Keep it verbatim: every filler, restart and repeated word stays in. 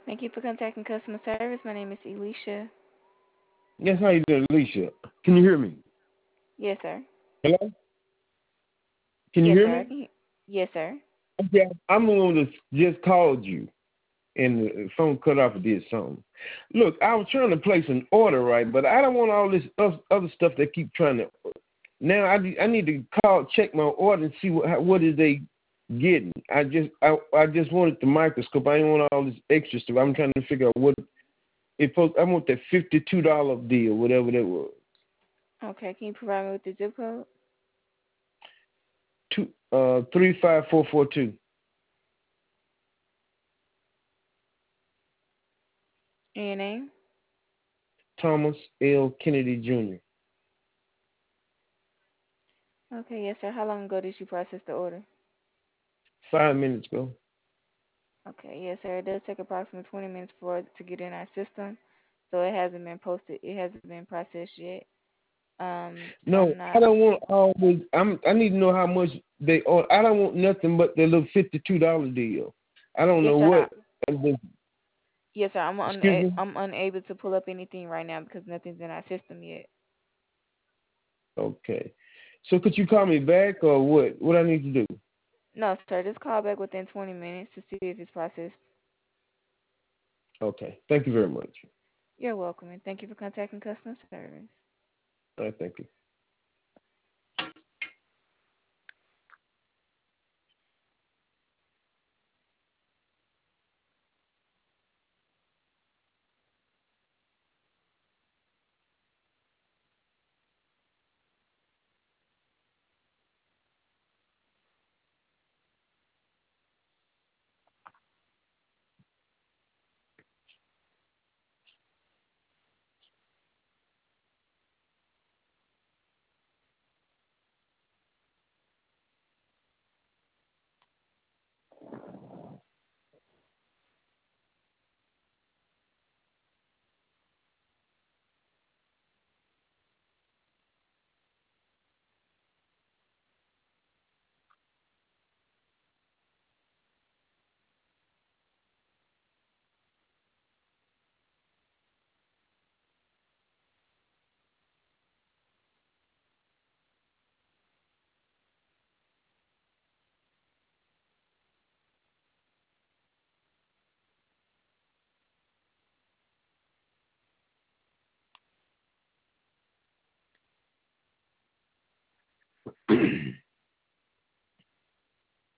Thank you for contacting customer service. My name is Elisha. Yes, how you doing, Alicia? Can you hear me? Yes, sir. Hello? Can you Yes, hear sir. I me? can. he- Yes, sir. Okay, I'm the one that just called you, and the phone cut off and did something. Look, I was trying to place an order, right, but I don't want all this oth- other stuff that keep trying to. Now I need, I need to call, check my order, and see what how, what is they getting. I just I, I just wanted the microscope. I didn't want all this extra stuff. I'm trying to figure out what it. I want that fifty-two dollar deal, whatever that was. Okay. Can you provide me with the zip code Two uh three five four four two. and your name? Thomas L. Kennedy Junior Okay. Yes, sir. How long ago did you process the order? Five minutes ago. Okay. Yes, sir. It does take approximately twenty minutes for it to get in our system, so it hasn't been posted. It hasn't been processed yet. Um. So No, I'm I not. don't want all this. I'm. I need to know how much they owe. I don't want nothing but the little fifty-two dollar deal. I don't Yes, know sir. I, what. yes, sir. I'm Excuse una- me. I'm unable to pull up anything right now because nothing's in our system yet. Okay. So could you call me back or what? What I need to do? No, sir. Just call back within twenty minutes to see if it's processed. Okay. Thank you very much. You're welcome, and thank you for contacting customer service. All right. Thank you.